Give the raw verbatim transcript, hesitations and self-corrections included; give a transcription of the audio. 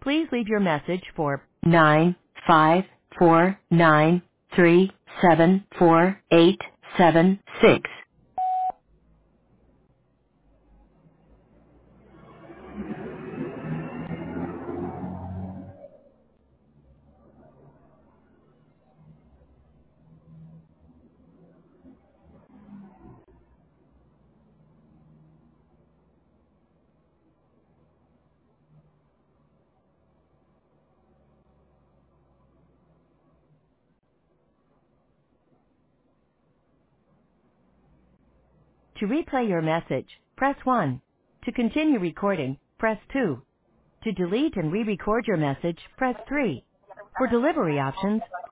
Please leave your message for nine five four nine three seven four eight seven six. To replay your message, press one. To continue recording, press two. To delete and re-record your message, press three. For delivery options,